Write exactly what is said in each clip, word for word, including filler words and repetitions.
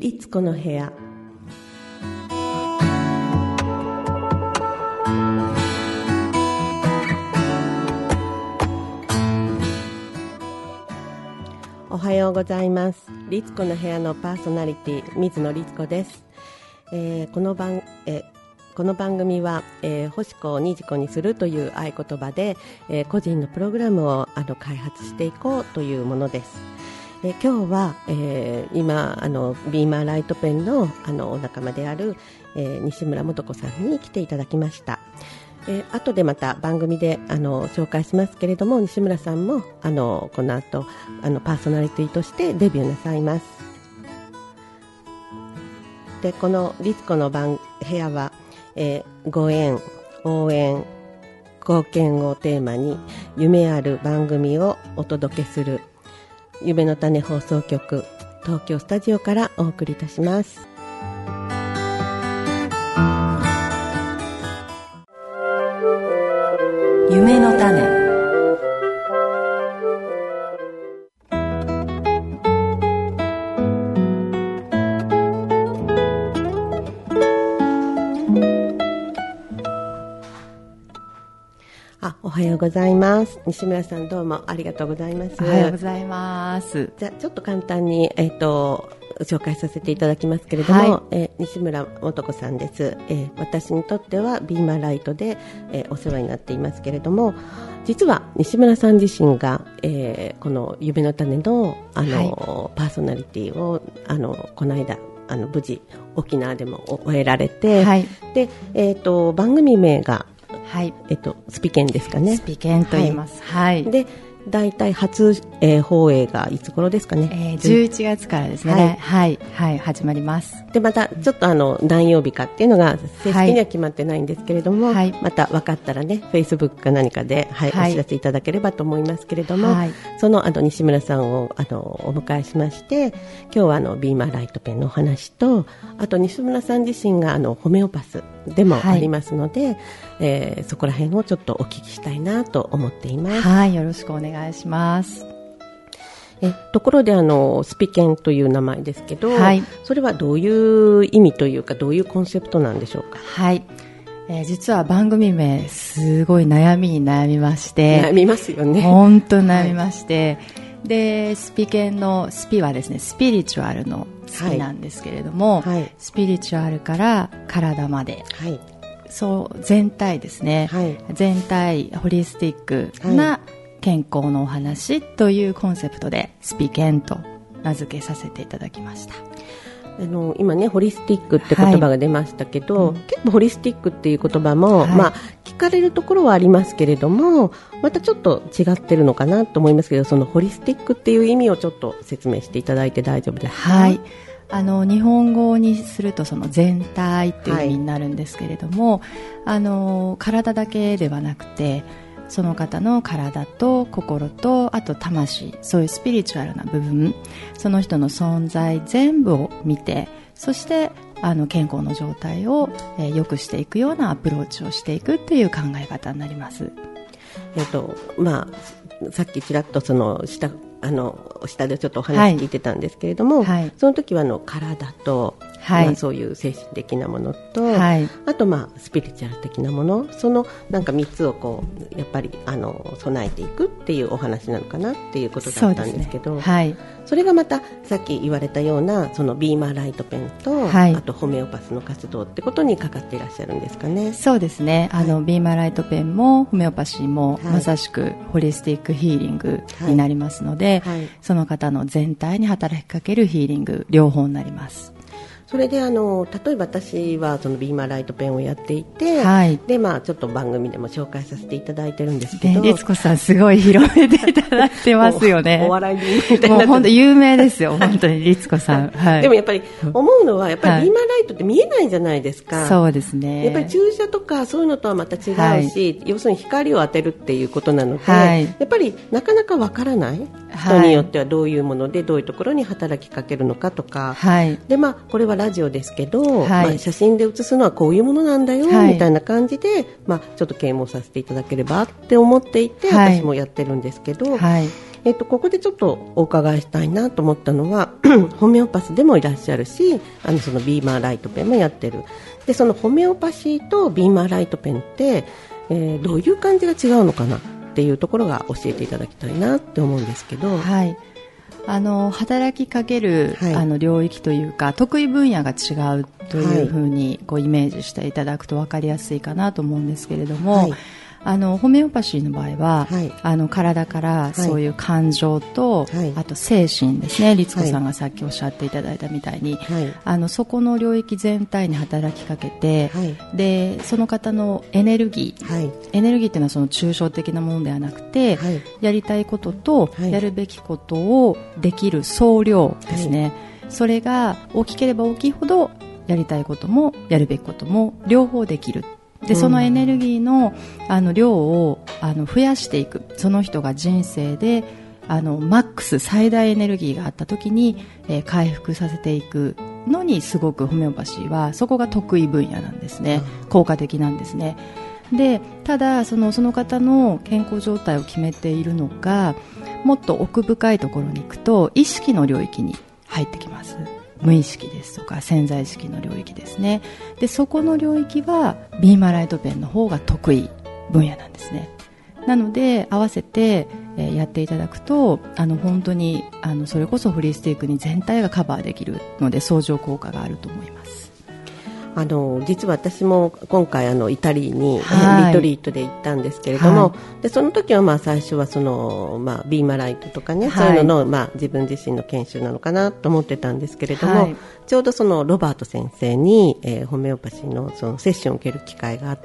リツコの部屋。おはようございます。リツコの部屋のパーソナリティ水野リツコです。えー、この番、えーこの番組は、えー、星子をにじこにするという合言葉で、えー、個人のプログラムをあの開発していこうというものです。えー、今日は、えー、今あのビーマーライトペンの、あのお仲間である、えー、西村素子さんに来ていただきました。えー、後でまた番組であの紹介しますけれども、西村さんもあのこの後あのパーソナリティとしてデビューなさいます。で、このリツコの番部屋はえー、ご縁、応援、貢献をテーマに夢ある番組をお届けする夢の種放送局東京スタジオからお送りいたします。 夢の種。 おはようございます。西村さん、どうもありがとうございます。 おはようございます。 じゃあちょっと簡単に、えー、と紹介させていただきますけれども、はい、えー、西村素子さんです。えー、私にとってはビーマーライトで、えー、お世話になっていますけれども、実は西村さん自身が、えー、この夢の種の、あの、はい、パーソナリティをあのこの間あの無事沖縄でも終えられて、はい、で、えー、と番組名がはい、えっと、スピケンですかね。 スピケンと言います。はい。 で、大体初、えー、放映がいつ頃ですかね。 えー、じゅういちがつからですね。はい、はい、はい、始まります。 で、またちょっとあの何曜日かっていうのが正式には決まってないんですけれども、はい、また分かったらね、Facebook か何かで、はいはい、お知らせいただければと思いますけれども、はい、そのあの西村さんをあのお迎えしまして、今日はあのビーマーライトペンのお話と、あと西村さん自身があのホメオパスでもありますので、はい、えー、そこら辺をちょっとお聞きしたいなと思っています。 はい、よろしくお願いします。 えところであのスピケンという名前ですけど、はい、それはどういう意味というかどういうコンセプトなんでしょうか。 はい、えー、実は番組名すごい悩みに悩みまして、 悩みますよね。 本当に悩みまして、はい、でスピケンのスピはですね、スピリチュアルのスピなんですけれども、はいはい、スピリチュアルから体まで、はい、そう全体ですね、はい、全体ホリスティックな、はい、健康のお話というコンセプトでスピケンと名付けさせていただきました。 あの今ねホリスティックって言葉が出ましたけど、はい、うん、結構ホリスティックっていう言葉も、はい、まあ、聞かれるところはありますけれども、またちょっと違ってるのかなと思いますけど、そのホリスティックっていう意味をちょっと説明していただいて大丈夫ですか。 はい、あの日本語にするとその全体っていう意味になるんですけれども、はい、あの体だけではなくてその方の体と心とあと魂、そういうスピリチュアルな部分、その人の存在全部を見て、そしてあの健康の状態を、えー、良くしていくようなアプローチをしていくっていう考え方になります。 えっとまあ、さっきちらっとその下あの下でちょっとお話聞いてたんですけれども、はい、その時はあの体と、はい、まあ、そういう精神的なものと、はい、あとまあスピリチュアル的なもの、そのなんかみっつをこうやっぱりあの備えていくっていうお話なのかなっていうことだったんですけど、 そうですね、はい、それがまたさっき言われたようなそのビーマーライトペンと、はい、あとホメオパスの活動ってことにかかっていらっしゃるんですかね。 そうですね、あの、はい、ビーマーライトペンもホメオパシーも、はい、まさしくホリスティックヒーリングになりますので、はいはい、その方の全体に働きかけるヒーリング両方になります。 それであの例えば私はそのビーマーライトペンをやっていて、はい、でまあ、ちょっと番組でも紹介させていただいてるんですけど、 律子さんすごい広めていただいてますよね。 お笑い芸人みたいな、 もう本当有名ですよ本当に律子さん、はい、 でもやっぱり思うのはやっぱりビーマーライトって見えないじゃないですか、はい、 そうですね。 やっぱり注射とかそういうのとはまた違うし、はい、要するに光を当てるっていうことなので、はい、やっぱりなかなかわからない、人によってはどういうものでどういうところに働きかけるのかとか、はい、でまあ、これはラジオですけど、はい、まあ、写真で写すのはこういうものなんだよ、はい、みたいな感じで、まあ、ちょっと啓蒙させていただければって思っていて、はい、私もやってるんですけど、はい、 えっと、ここでちょっとお伺いしたいなと思ったのはホメオパスでもいらっしゃるし、あのそのビーマーライトペンもやってる。でそのホメオパシーとビーマーライトペンって、えー、どういう感じが違うのかなっていうところが教えていただきたいなって思うんですけど。 はい、あの働きかける、はい、あの領域というか得意分野が違うというふうにこうイメージしていただくと分かりやすいかなと思うんですけれども、はい、あのホメオパシーの場合は、はい、あの体からそういう感情と、はい、あと精神ですね、律子さんがさっきおっしゃっていただいたみたいに、はい、あのそこの領域全体に働きかけて、はい、でその方のエネルギー、はい、エネルギーというのはその抽象的なものではなくて、はい、やりたいこととやるべきことをできる総量ですね、はい、それが大きければ大きいほどやりたいこともやるべきことも両方できる。でそのエネルギー の, あの量をあの増やしていく。その人が人生であのマックス最大エネルギーがあった時に、えー、回復させていくのにすごくホメオパシーはそこが得意分野なんですね、うん、効果的なんですね。でただその、その方の健康状態を決めているのがもっと奥深いところに行くと意識の領域に入ってきます。無意識ですとか潜在意識の領域ですね。でそこの領域はビーマーライトペンの方が得意分野なんですね。なので合わせて、えー、やっていただくとあの本当にあのそれこそフリースティックに全体がカバーできるので相乗効果があると思います。 あの実は私も今回あのイタリーに、はい、リトリートで行ったんですけれども、はい、でその時はまあ最初はその、まあ、ビーマライトとかね、はい、そういうのの、まあ、自分自身の研修なのかなと思ってたんですけれども、はい、ちょうどそのロバート先生に、えー、ホメオパシー の, そのセッションを受ける機会があって、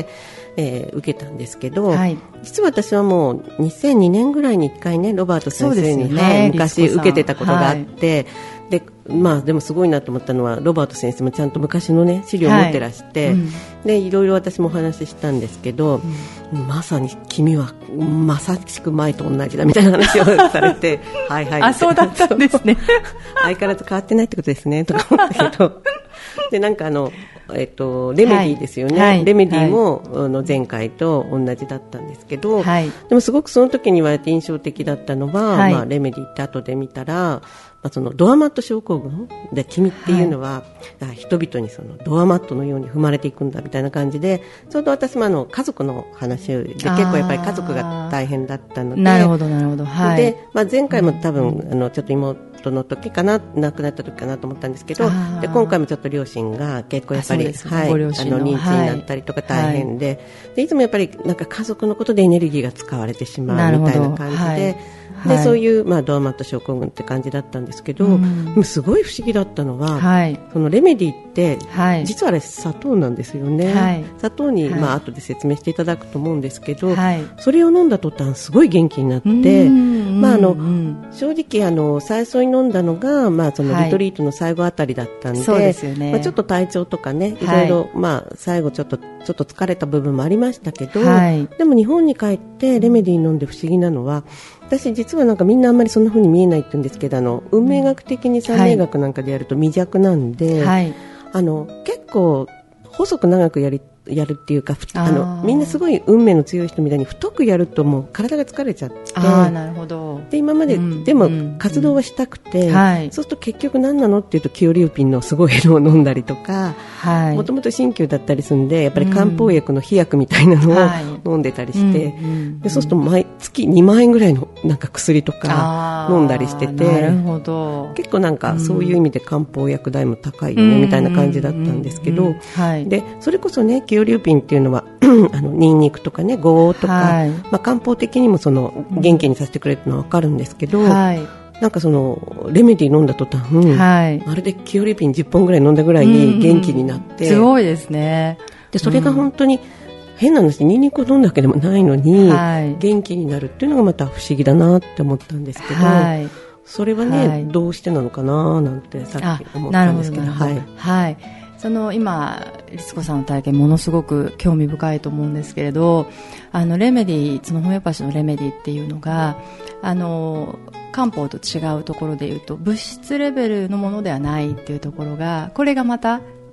えー、受けたんですけど、はい、実は私はもうにせんにねんぐらいにいっかいねロバート先生に、ねはい、昔受けてたことがあって、はいでまあ、でもすごいなと思ったのはロバート先生もちゃんと昔の、ね、資料を持ってらして、はいうん、でいろいろ私もお話ししたんですけど、うん、まさに君はまさしく前と同じだみたいな話をされてはいはいあそうだったんですね相変わらず変わってないってことですねとか思ったけどでなんかあの、えっと、レメディですよね、はい、レメディも、はい、あの前回と同じだったんですけど、はい、でもすごくその時に言われて印象的だったのは、はいまあ、レメディって後で見たらそのドアマット症候群で君っていうのは、はい、人々にそのドアマットのように踏まれていくんだみたいな感じでちょうど私もあの家族の話で結構やっぱり家族が大変だったのでなるほどなるほど、はいでまあ、前回も多分、うん、あのちょっと妹の時かな亡くなった時かなと思ったんですけどで今回もちょっと両親が結構やっぱり、ねはい、あの認知になったりとか大変ではい、でいつもやっぱりなんか家族のことでエネルギーが使われてしまうみたいな感じでではい、そういう、まあ、ドアマット症候群って感じだったんですけど、うん、すごい不思議だったのは、はい、そのレメディって、はい、実はあれ砂糖なんですよね、はい、砂糖に、はいまあ後で説明していただくと思うんですけど、はい、それを飲んだ途端すごい元気になって、まあ、あの正直あの最初に飲んだのが、まあ、そのリトリートの最後あたりだったんで、はいねまあ、ちょっと体調とかねいろいろ、はいまあ、最後ちょっと、ちょっと疲れた部分もありましたけど、はい、でも日本に帰ってレメディ飲んで不思議なのは私実はなんかみんなあんまりそんな風に見えないって言うんですけどあの運命学的に三名学なんかでやると未弱なんで、はい、あの結構細く長くやりやるっていうかあのみんなすごい運命の強い人みたいに太くやるともう体が疲れちゃってあなるほどで今まで、うん、でも活動はしたくて、うんはい、そうすると結局何なのっていうとキオリウピンのすごいのを飲んだりとかもともと鍼灸だったりするんでやっぱり漢方薬の飛薬みたいなのを飲んでたりして、はいでそうすると毎月にまんえんぐらいのなんか薬とか飲んだりしててなるほど結構なんかそういう意味で漢方薬代も高いよねみたいな感じだったんですけど、はい、でそれこそねキオリウピンっていうのはあのニンニクとかねゴーとか、はいまあ、漢方的にもその元気にさせてくれるのは分かるんですけど、はい、なんかそのレメディ飲んだ途端、はい、まるでキオリピンじゅっぽんぐらい飲んだぐらいに元気になって、 うんうん、すごいですねでそれが本当に変な話ニンニクを飲んだわけでもないのに、はい、元気になるっていうのがまた不思議だなって思ったんですけど、はい、それはね、はい、どうしてなのかななんてさっき思ったんですけどはい、 はいその今律子さんの体験ものすごく興味深いと思うんですけれどあのレメディそのホメオパシーのレメディっていうのがあの漢方と違うところでいうと物質レベルのものではないっていうところがこれがまた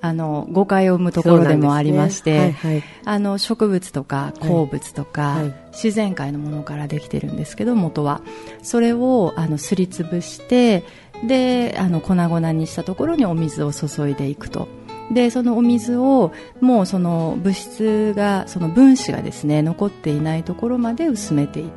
あの誤解を生むところでもありまして、 ねはいはい、 あの植物とか鉱物とか、はいはい、自然界のものからできてるんですけど、元はそれをあのすりつぶして、であの粉々にしたところにお水を注いでいくと。でそのお水をもうその物質がその分子がですね残っていないところまで薄めていって、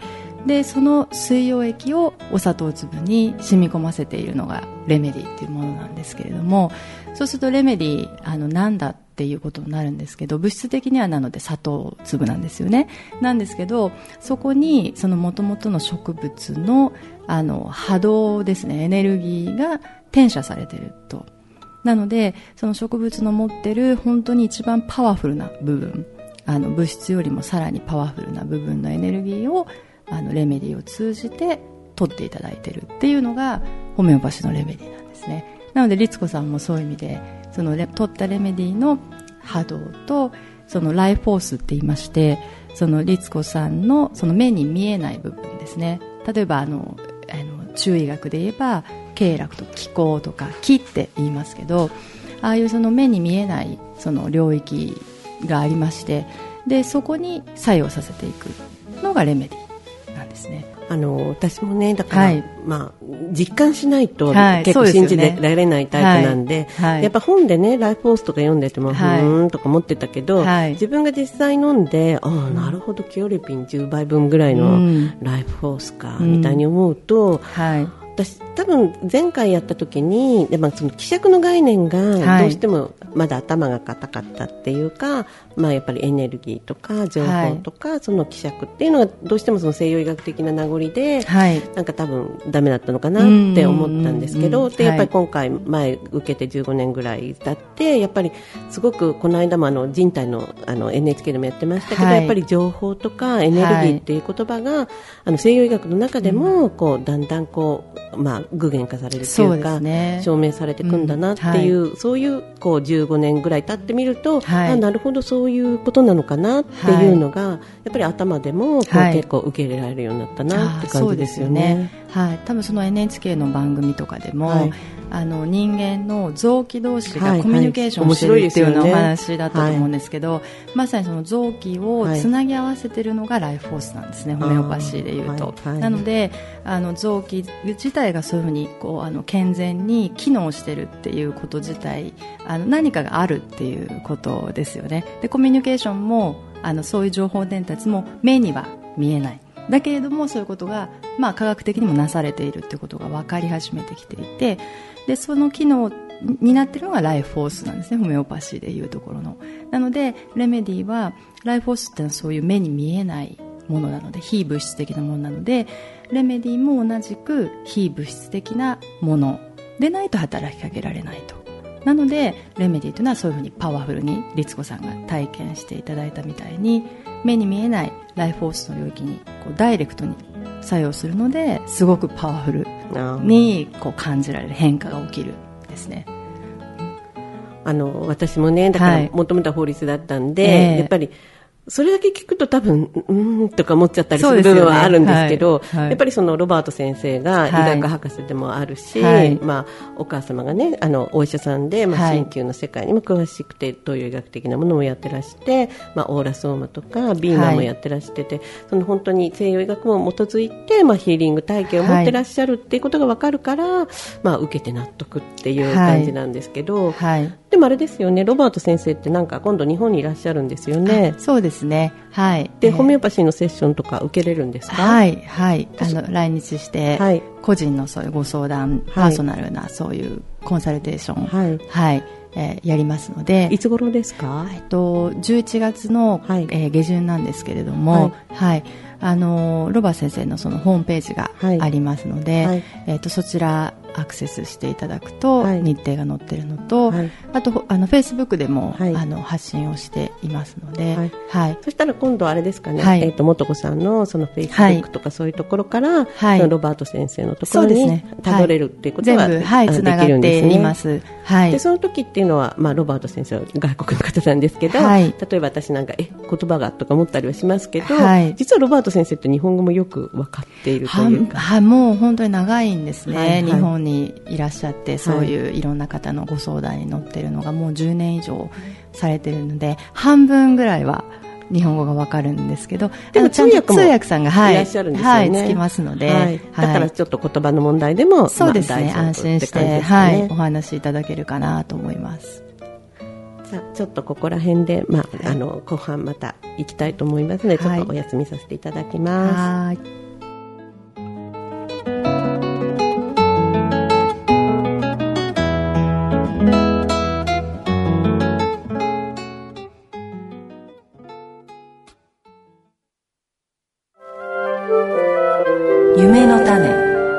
でその水溶液をお砂糖粒に染み込ませているのがレメディっていうものなんですけれども、そうするとレメディあのなんだっていうことになるんですけど、物質的にはなので砂糖粒なんですよね。なんですけど、そこにその元々の植物のあの波動ですね、エネルギーが転写されていると。なのでその植物の持ってる本当に一番パワフルな部分、あの物質よりもさらにパワフルな部分のエネルギーをあのレメディを通じて取っていただいているっていうのがホメオパシーのレメディなんですね。なので律子さんもそういう意味でその取ったレメディの波動とそのライフフォースって言いまして、その律子さんのその目に見えない部分ですね。例えばあのあの中医学で言えば経絡と気候とか気って言いますけど、ああいうその目に見えないその領域がありまして、でそこに作用させていくのがレメディなんですね。 あの私もねだから、 はい、 まあ、実感しないとはい、 結構信じられないタイプなんで、 はいはい、 やっぱ本でねライフフォースとか読んでても、はい、ふーんとか思ってたけど、はい、自分が実際飲んで、ああなるほどキオレピンじゅうばいぶんぐらいのライフフォースか、うん、みたいに思うと、はい、私多分前回やった時にで、まあ、その希釈の概念がどうしてもまだ頭が固かったっていうか、はい、まあ、やっぱりエネルギーとか情報とか、はい、その希釈っていうのがどうしてもその西洋医学的な名残で、はい、なんか多分ダメだったのかなって思ったんですけど、でやっぱり今回前受けてじゅうごねんぐらい経ってやっぱりすごくこの間もあの人体 の, あの エヌエイチケー でもやってましたけど、はい、やっぱり情報とかエネルギーっていう言葉が、はい、あの西洋医学の中でもこうだんだんこう、まあ、具現化されるというか、ね、証明されていくんだなっていう、うんはい、そういう、こうじゅうごねんぐらい経ってみると、はい、あなるほどそういうことなのかなっていうのが、はい、やっぱり頭でもこう、はい、結構受け入れられるようになったなって感じですよね。 はい、多分その エヌエイチケー の番組とかでも、はい、あの人間の臓器同士がコミュニケーションしてるっていうようなお話だったと思うんですけど、はい、まさにその臓器をつなぎ合わせてるのがライフフォースなんですね、はい、ホメオパシーでいうと、はいはい、なのであの臓器自体がそういうふうにこうあの健全に機能してるっていうこと自体、あの何かがあるっていうことですよね。でコミュニケーションもあのそういう情報伝達も目には見えない、だけれどもそういうことが、まあ、科学的にもなされているということが分かり始めてきていて、でその機能になっているのがライフフォースなんですね、ホメオパシーでいうところの。なのでレメディはライフフォースっていうのはそういう目に見えないものなので、非物質的なものなので、レメディも同じく非物質的なものでないと働きかけられないと。なのでレメディというのはそういうふうにパワフルに律子さんが体験していただいたみたいに、目に見えないライフフォースの領域にこうダイレクトに作用するので、すごくパワフルにこう感じられる変化が起きるんですね。 あの私もねだからもともとは法律だったんで、はいえー、やっぱりそれだけ聞くと多分うーんとか思っちゃったりする部分はあるんですけど、ねはいはい、やっぱりそのロバート先生が医学博士でもあるし、はいまあ、お母様がねあのお医者さんで、まあ、鍼灸の世界にも詳しくて東洋医学的なものもやってらして、まあ、オーラソーマとかビーマンもやってらしてて、はい、その本当に西洋医学も基づいて、まあ、ヒーリング体験を持ってらっしゃるっていうことが分かるから、はいまあ、受けて納得っていう感じなんですけど、はいはい、でもあれですよね、ロバート先生ってなんか今度日本にいらっしゃるんですよね。 そうですね、はい、 で、えー、ホメオパシーのセッションとか受けれるんですか？ はい、はい、あの来日して、はい、個人のそういうご相談、パーソナルなそういうコンサルテーション、はいはいえー、やりますので。 いつ頃ですか？ えっと、じゅういちがつの、はいえー、下旬なんですけれども、はいはいあのロバ先生のそのホームページがありますので、はいえー、とそちらアクセスしていただくと日程が載っているのと、はい、あとあのフェイスブックでも、はい、あの発信をしていますので、はいはい、 そしたら今度あれですかね、はいえー、と元子さんのそのフェイスブックとかそういうところから、はい、そのロバート先生のところにたどれるっていうことは、 全部、はい、つながっています、 はい、 でその時っていうのは、まあ、ロバート先生は外国の方なんですけど、 はい、 例えば私なんかえ言葉がとか思ったりはしますけど、 はい、 実はロバート先生って日本語もよく分かっているというか、 ははもう本当に長いんですね、はいはい、日本にいらっしゃってそういういろんな方のご相談に乗っているのがもうじゅうねん以上されているので半分ぐらいは日本語がわかるんですけど、 でもちゃんと通訳さんが、はい、 いらっしゃるんですよね、 はい、つきますので、 はい、だからちょっと言葉の問題でも、 そうですね、 まあ、 安心して、ね、はい、お話しいただけるかなと思います。 さあちょっとここら辺で、まあ、あの後半また行きたいと思いますので、はい、ちょっとお休みさせていただきます。はい。 夢の種。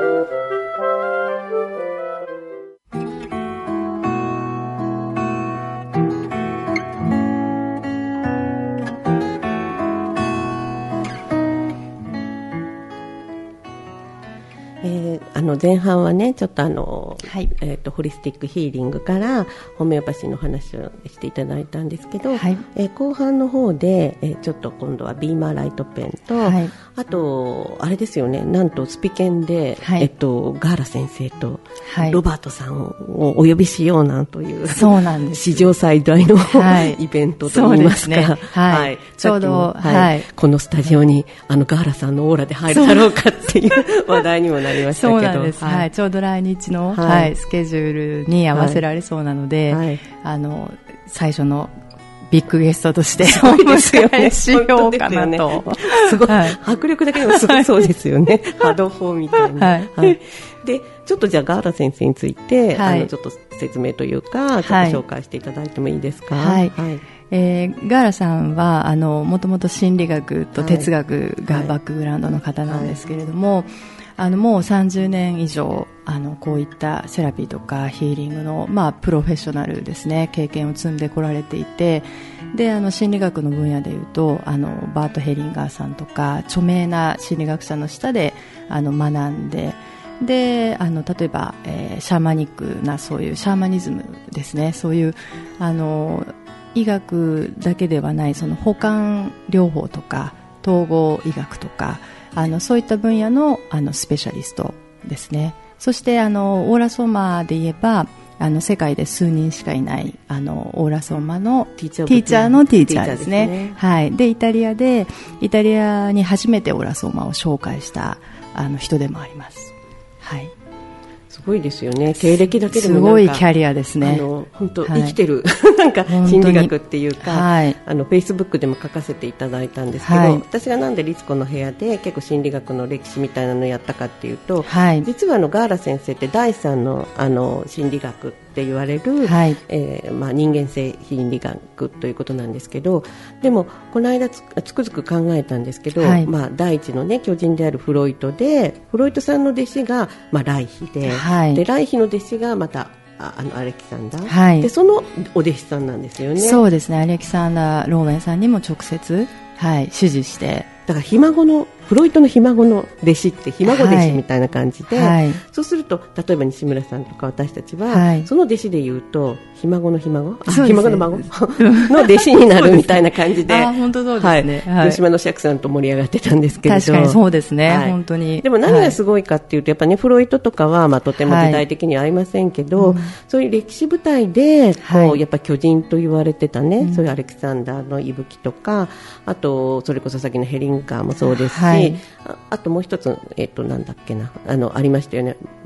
あの前半はねちょっとあの、 はいえー、とホリスティックヒーリングからホメオパシーの話をしていただいたんですけど、 はいえー、後半の方で、えー、ちょっと今度はビーマーライトペンと、 はい、 あとあれですよね、なんとスピケンで、 はいえー、とガーラ先生とはいロバートさんをお呼びしようなんという、 そうなんです、 史上最大の、はい、イベントといいますか、 そうですね、はいはい、ちょうど、 はいはい、 このスタジオにあのガーラさんのオーラで入るだろうかっていう話題にもなりましたけど、 そうなんです、はいはい、ちょうど来日の、 はいはい、スケジュールに合わせられそうなので、 はいはい、 あの最初のビッグゲストとしてお迎えしようかなと、 すごい、はい、迫力だけでもすごいそうですよね波動砲みたいな、 はいはい、でちょっとじゃあガーラ先生について、 はい、 あのちょっと説明というかちょっと紹介していただいてもいいですか。 はいはい、 えー、ガーラさんはあのもともと心理学と哲学がバックグラウンドの方なんですけれども、はいはい、あのもうさんじゅうねん以上あのこういったセラピーとかヒーリングの、まあ、プロフェッショナルですね、経験を積んでこられていて、であの心理学の分野でいうとあのバート・ヘリンガーさんとか著名な心理学者の下であの学んで、であの例えば、えー、シャーマニックなそういうシャーマニズムですね、そういうあの医学だけではないその補完療法とか統合医学とかあのそういった分野 の, あのスペシャリストですね。そしてあのオーラソーマで言えばあの世界で数人しかいないあのオーラソーマのティーチャー, ティーチャーのティーチャーですね。ですね、はい、でイタリアでイタリアに初めてオーラソーマを紹介したあの人でもあります。はい、 すごいですよね、経歴だけでもなんかすごいキャリアですね。 あの本当、はい、生きてるなんか心理学っていうか、 はい、 あのフェイスブックでも書かせていただいたんですけど、はい、私がなんでリツコの部屋で結構心理学の歴史みたいなのをやったかっていうと、 はい、 実はあのガーラ先生ってだいさん の, あの心理学って言われる、 はい、 えーまあ、人間性心理学ということなんですけど、でもこの間 つ, つくづく考えたんですけど、 はい、 まあ、第一の、ね、巨人であるフロイトでフロイトさんの弟子が、まあ、ライヒ で,、 はい、 でライヒの弟子がまたああのアレキサンダー、 はい、 でそのお弟子さんなんですよね。 そうですね、アレキサンダー・ローメンさんにも直接、はい、指示して、 だからひ孫のフロイトのひ孫の弟子ってひ孫弟子みたいな感じで、 はい、 そうすると例えば西村さんとか私たちは、 はい、 その弟子で言うとひ孫のひ孫、あ、ひ孫の孫の弟子になるみたいな感じであ、本当そうですね、 はいはい、島の釈さんと盛り上がってたんですけれど、 確かにそうですね、はい、本当に。 でも何がすごいかっていうと、やっぱねフロイトとかは、まあ、とても時代的にはありませんけど、はい、うん、そういう歴史舞台でこう、はい、やっぱ巨人と言われてたね、うん、そういうアレキサンダーの息吹とか、あとそれこそさっきのヘリンガーもそうですし、はい、あ, あともう一つ、えー、となんだっけな あ, のありましたよね、うん、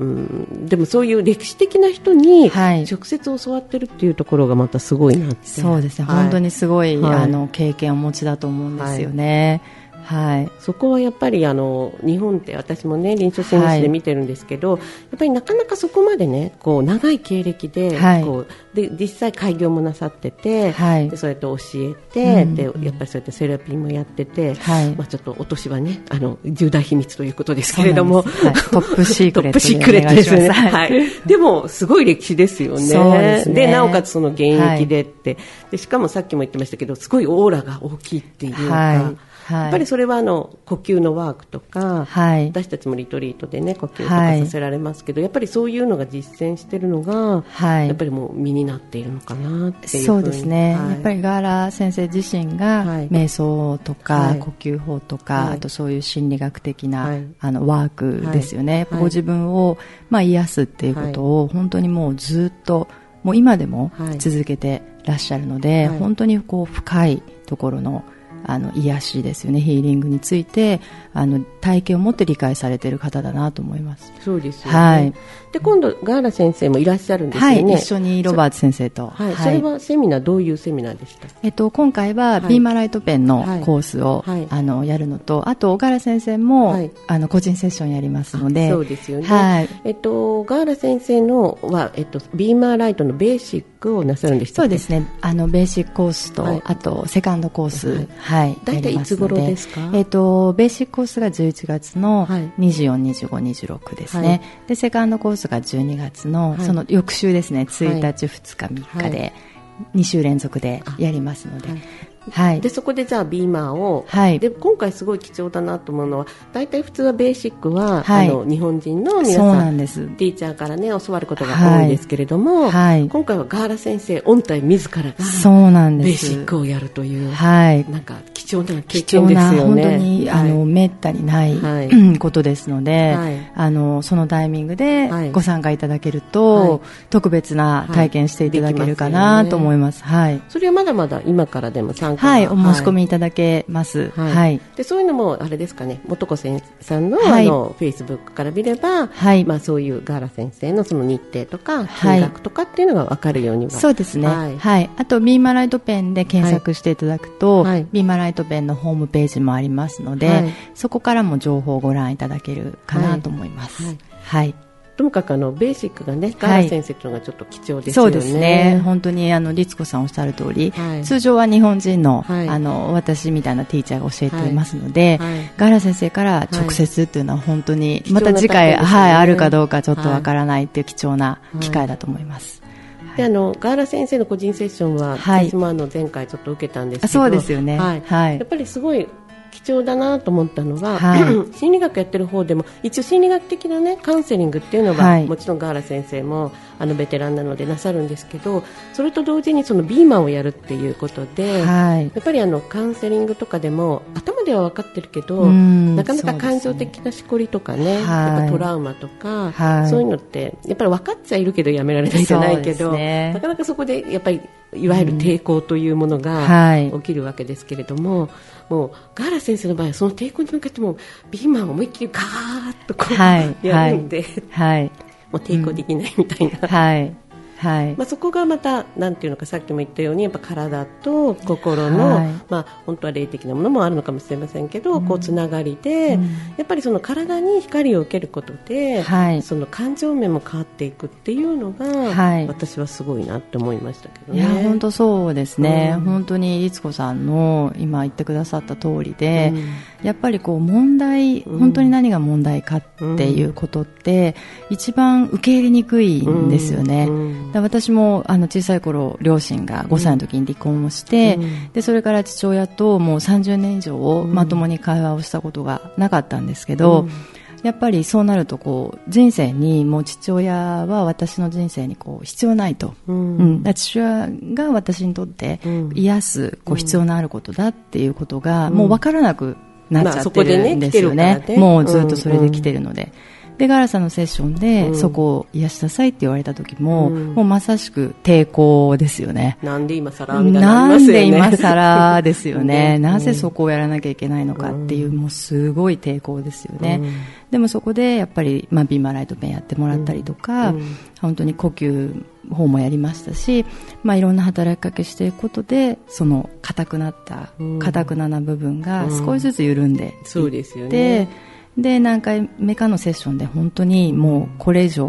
でもそういう歴史的な人に直接教わってるっていうところがまたすごいなって、 そうですね、はい、本当にすごい、はい、あの経験をお持ちだと思うんですよね。はい、 そこはやっぱりあの日本って私も、ね、臨床心理士で見てるんですけど、はい、やっぱりなかなかそこまで、ね、こう長い経歴 で,、はい、こうで実際開業もなさってて、はい、でそうやって教えて、うん、でやっぱりそうやってセラピーもやってて、はい、まあ、ちょっとお年は、ね、あの重大秘密ということですけれども、はい、 トップシークレットでお願いします。トップシークレットですね、 はい、でもすごい歴史ですよね。 そうですね。 でなおかつその現役でって、はい、でしかもさっきも言ってましたけどすごいオーラが大きいっていうか、はい、 はい、 やっぱりそれはあの呼吸のワークとか、はい、私たちもリトリートでね呼吸とかさせられますけど、はい、やっぱりそういうのが実践してるのが、はい、やっぱりもう身になっているのかなっていう。 そうですね、はい、やっぱりガーラ先生自身が瞑想とか、はい、呼吸法とか、はい、あとそういう心理学的な、はい、あのワークですよね、はい、ご自分を、まあ、癒すっていうことを本当にもうずっともう今でも続けてらっしゃるので、はい、本当にこう深いところのあの癒しですよね、ヒーリングについてあの体験を持って理解されている方だなと思います。 そうですよね、 はい、 で今度ガーラ先生もいらっしゃるんですよね。 はい、一緒にロバート先生と、 はいはい、それはセミナーどういうセミナーでした？ えっと、今回はビーマライトペンのコースを、はいはい、あのやるのと、あとガーラ先生も、はい、あの個人セッションやりますので。 そうですよね、 はい、 えっと、ガーラ先生のは、えっと、ビーマーライトのベーシックをなさるんでしたっけ？ そうですね、あのベーシックコースと、はい、あとセカンドコース、はいはい、 大体いつ頃ですか？ えっと、ベーシックコースがじゅういちがつのにじゅうよん、にじゅうご、にじゅうろくですね、はい、でセカンドコースがじゅうにがつの、はい、その翌週ですね、ついたち、ふつか、みっかでに週連続でやりますので、はいはい、 でそこでじゃあビーマーを、 はい、 で今回すごい貴重だなと思うのは、大体普通はベーシックは、はい、あの日本人の皆さんティーチャーから、ね、教わることが多いですけれども、はい、今回はガーラ先生御体自らがそうなんです、 ベーシックをやるという、 はい、 なんか貴重な経験ですよね。 本当に、はい、あのめったにない、はい、ことですので、はい、あのそのタイミングでご参加いただけると、はい、特別な体験していただけるかなと思います。はい、 それはまだまだ今からでも参加が、 はい、お申し込みいただけます、はいはい、 でそういうのもあれですかね、元子先生さんの、はい、あのフェイスブックから見れば、はいまあ、そういうガーラ先生のその日程とか金額とかっていうのが分かるようには、 そうですね、はいはい、あとビーマライトペンで検索していただくと、はい、ビーマライトペンのホームページもありますので、はい、そこからも情報をご覧いただけるかなと思います、はいはい、 ともかくあのベーシックがね、ガーラ先生というのがちょっと貴重ですよね。 そうですね、本当にあの律子さんおっしゃる通り、はい、通常は日本人の、はい、あの私みたいなティーチャーが教えていますので、はいはい、ガーラ先生から直接っていうのは本当に、はい、また次回、ねはい、あるかどうかちょっとわからないっていう貴重な機会だと思います、はいはい、 であのガーラ先生の個人セッションは、はい、私もあの前回ちょっと受けたんですけど、 そうですよね、 はいはい、やっぱりすごい貴重だなと思ったのは、はい、心理学やってる方でも一応心理学的な、ね、カウンセリングっていうのは、はい、もちろんガーラ先生もあのベテランなのでなさるんですけど、それと同時にそのビーマンをやるっていうことで、はい、やっぱりあのカウンセリングとかでも頭では分かってるけど、なかなか感情的なしこりとかね、はい、やっぱトラウマとか、はい、そういうのってやっぱり分かっちゃいるけどやめられないじゃないけど、ね、なかなかそこでやっぱりいわゆる抵抗というものが起きるわけですけれども、はい、もうガーラ先生の場合はその抵抗に向けてもビーマンを思いっきりガーッとこう、はい、やるんで、はい、もう抵抗できないみたいな、うんはいはいまあ、そこがまたなんていうのか、さっきも言ったようにやっぱ体と心の、はいまあ、本当は霊的なものもあるのかもしれませんけど、うん、こうつながりで、うん、やっぱりその体に光を受けることで、はい、その感情面も変わっていくっていうのが、はい、私はすごいなって思いましたけどね。 いや本当そうですね、うん、本当に律子さんの今言ってくださった通りで、うん、やっぱりこう問題、うん、本当に何が問題かっていうことって、うん、一番受け入れにくいんですよね、うんうん私もあの小さい頃両親がごさいの時に離婚をして、うん、でそれから父親ともうさんじゅうねん以上まともに会話をしたことがなかったんですけど、うん、やっぱりそうなるとこう人生にもう父親は私の人生にこう必要ないと、うんうん、だ父親が私にとって癒すこう必要のあることだっていうことがもう分からなくなっちゃってるんですよね、まあそこでね、もうずっとそれで来てるので、うんうんでガーラさんのセッションで、うん、そこを癒しなさいって言われた時も、うん、もうまさしく抵抗ですよね。 なんで今更みたいなのありますよね。 なんで今更ですよね、うん、なぜそこをやらなきゃいけないのかっていう、うん、もうすごい抵抗ですよね、うん、でもそこでやっぱり、まあ、ビーマライトペンやってもらったりとか、うん、本当に呼吸法もやりましたし、まあ、いろんな働きかけしていくことでその硬くなった硬くなな部分が少しずつ緩んでいって、うん、そうですよね。で何回目かのセッションで本当にもうこれ以上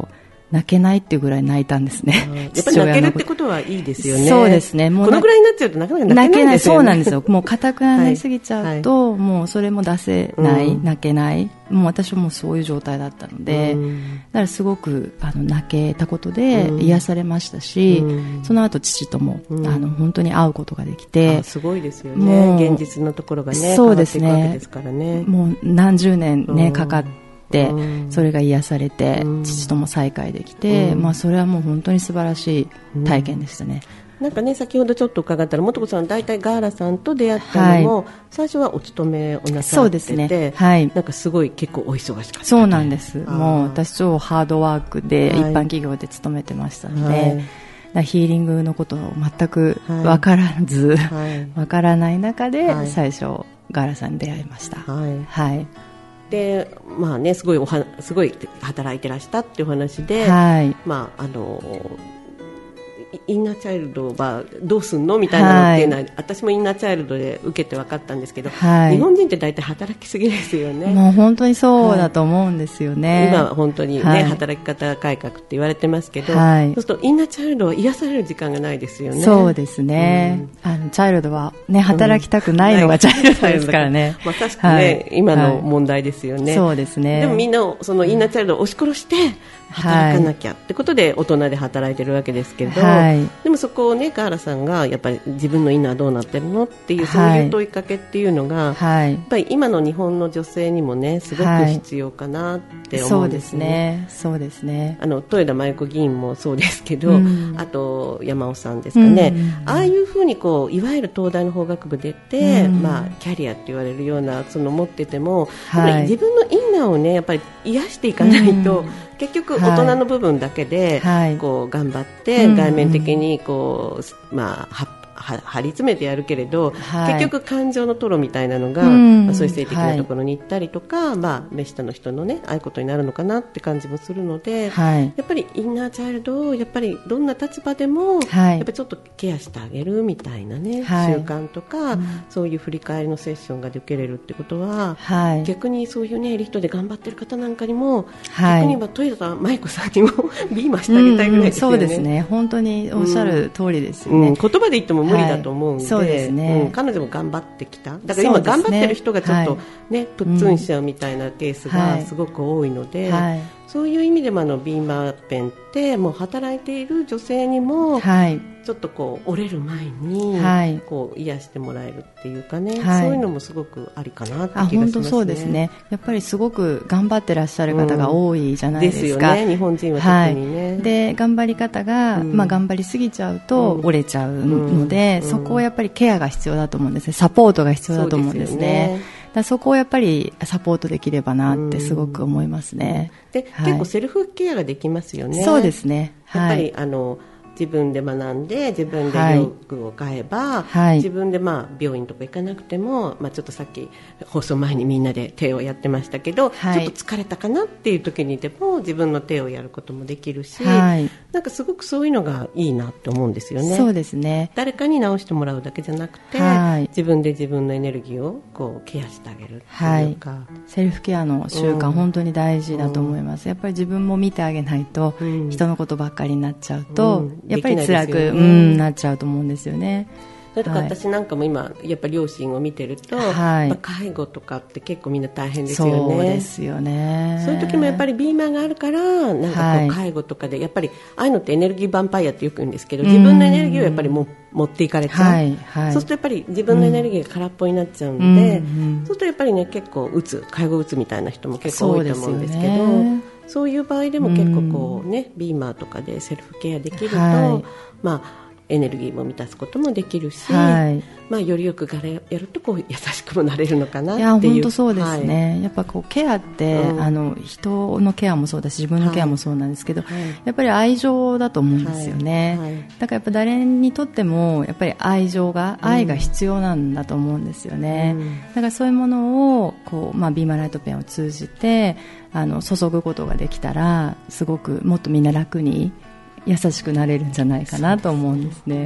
泣けないっていうぐらい泣いたんですね。 やっぱり泣けるってことはいいですよね。 そうですね。もうこのぐらいになっちゃうとなかなか泣けないですよね。 そうなんですよ。もう固くなりすぎちゃうと、はい、もうそれも出せない、うん、泣けない。もう私はもうそういう状態だったので、うん、だからすごくあの泣けたことで癒されましたし、うん、その後父とも、うん、あの本当に会うことができて、 すごいですよね。現実のところがね、 そうですね、 変わっていくわけですからね。 もう何十年ね、うん、かかってでそれが癒されて、うん、父とも再会できて、うんまあ、それはもう本当に素晴らしい体験でしたね、 うん、なんかね先ほどちょっと伺ったら素子さん大体ガーラさんと出会ったのも、はい、最初はお勤めをなさっててそうですね、はい、 なんかすごい結構お忙しかった、ね、 そうなんです。もう私超ハードワークで、はい、一般企業で勤めてましたので、はいヒーリングのことを全く分からず、はい、分からない中で最初、はい、ガーラさんに出会いました、はいはいでまあね、すごいおはすごい働いてらしたっていう話で、はいまあ、あのインナーチャイルドはどうすんのみたいなのっていうのは、はい、私もインナーチャイルドで受けて分かったんですけど、はい、日本人って大体働きすぎですよね。 もう本当にそうだと思うんですよね、 はい、今は本当に、ねはい、働き方改革って言われてますけど、はい、そうするとインナーチャイルドは癒される時間がないですよね。 そうですね、うん、あのチャイルドは、ね、働きたくないのがチャイルドですからね、 まさしくね、はい、今の問題ですよね、はい、 そうですね。 でもみんなそのインナーチャイルドを押し殺して働かなきゃってことで大人で働いてるわけですけど、はい、でもそこをねガーラさんがやっぱり自分のインナーどうなってるのっていう、そういう問いかけっていうのが、はい、やっぱり今の日本の女性にもねすごく必要かなって思うんですね。 そうですね。 あの豊田真由子議員もそうですけど、うん、あと山尾さんですかね、うん、ああいうふうにこういわゆる東大の法学部出て、うんまあ、キャリアって言われるようなその持ってても、はい、自分のインナーをねやっぱり癒していかないと、うん結局大人の部分だけでこう頑張って外面的にこうまあ張り詰めてやるけれど、はい、結局感情のトロみたいなのが、まあ、そういう性的なところに行ったりとか、はいまあ、目下の人のねああいうことになるのかなって感じもするので、はい、やっぱりインナーチャイルドをやっぱりどんな立場でも、はい、やっぱりちょっとケアしてあげるみたいなね、はい、習慣とか、うん、そういう振り返りのセッションがで受けれるってことは、はい、逆にそういうねリフトで頑張ってる方なんかにも、はい、逆に言えば豊田真由子さんにもビーマしてあげたいぐらいですよね、うんうん、そうですね。 本当におっしゃる通りですよね、 うん、言葉で言っても無理だと思うんで、はい、そうですねうん、彼女も頑張ってきた。だから今頑張ってる人がちょっと、ねはい、プッツンしちゃうみたいなケースがすごく多いので、はいはい、そういう意味でもあのビーマーペンってもう働いている女性にも、はい、ちょっとこう折れる前に、はい、こう癒してもらえるっていうかね、はい、そういうのもすごくありかなって気がしますね。あ、本当そうですね。 やっぱりすごく頑張ってらっしゃる方が多いじゃないですか、うん、ですよね。日本人は特にね、 はい、で頑張り方が、うんまあ、頑張りすぎちゃうと折れちゃうので、うん、そこをやっぱりケアが必要だと思うんですね。サポートが必要だと思うんですね。だそこをやっぱりサポートできればなってすごく思いますね、 うんではい、結構セルフケアができますよね。 そうですね、 やっぱり、はい、あの自分で学んで自分で用具を買えば、はい、自分で、まあ、病院とか行かなくても、まあ、ちょっとさっき放送前にみんなで手をやってましたけど、はい、ちょっと疲れたかなっていう時にでも自分の手をやることもできるし、はい、なんかすごくそういうのがいいなって思うんですよね。 そうですね。 誰かに直してもらうだけじゃなくて、はい、自分で自分のエネルギーをこうケアしてあげるっていうか、はい、 セルフケアの習慣、うん、本当に大事だと思います、うん、やっぱり自分も見てあげないと、うん、人のことばっかりになっちゃうと、うん、やっぱり辛く、うん、なっちゃうと思うんですよね。 それとか私なんかも今やっぱり両親を見てると、はい、介護とかって結構みんな大変ですよね。 そうですよね。 そういう時もやっぱりビーマーがあるからなんかこう介護とかでやっぱりああいうのってエネルギーヴァンパイアってよく言うんですけど、自分のエネルギーをやっぱりも持っていかれちゃう、はいはい、そうするとやっぱり自分のエネルギーが空っぽになっちゃうので、うん、そうするとやっぱりね結構うつ介護うつみたいな人も結構多いと思うんですけど、そういう場合でも結構こう、ね、ビーマーとかでセルフケアできると、はい、まあエネルギーも満たすこともできるし、はいまあ、よりよくやるとこう優しくもなれるのかなっていう。いや本当そうですね、 はい、やっぱこうケアって、うん、あの人のケアもそうだし自分のケアもそうなんですけど、はい、やっぱり愛情だと思うんですよね、はいはい、だからやっぱ誰にとってもやっぱり愛情が愛が必要なんだと思うんですよね、うん、だからそういうものをこう、まあ、ビーマライトペンを通じてあの注ぐことができたらすごくもっとみんな楽に優しくなれるんじゃないかなと思うんですね。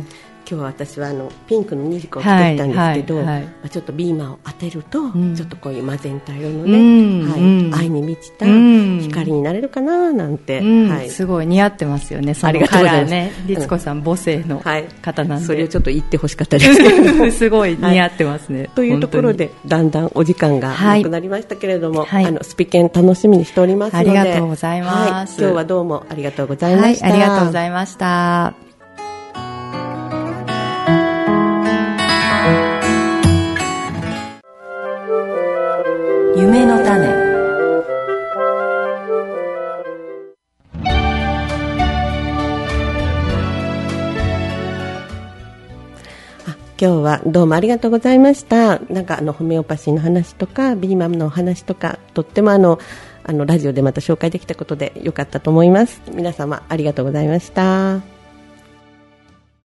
今日は私はあのピンクのニジコを着てきたんですけど、 はいはいはい、 まあ、ちょっとビーマーを当てると、うん、ちょっとこういうマゼンタ色のね、 うんはい、 うん、 愛に満ちた光になれるかななんて、 うんはい、 すごい似合ってますよね。そのカラーね、律子さん母性の方なんで、はい、 それをちょっと言ってほしかったですけどすごい似合ってますね、はい、 というところでだんだんお時間がなくなりましたけれども、はい、あのスピケン楽しみにしておりますので、 ありがとうございます、 はい、今日はどうもありがとうございました、 はい、ありがとうございました。夢の種。 今日はどうもありがとうございました。なんかあのホメオパシーの話とかビーマムのお話とか、とってもあのあのラジオでまた紹介できたことでよかったと思います。皆様ありがとうございました。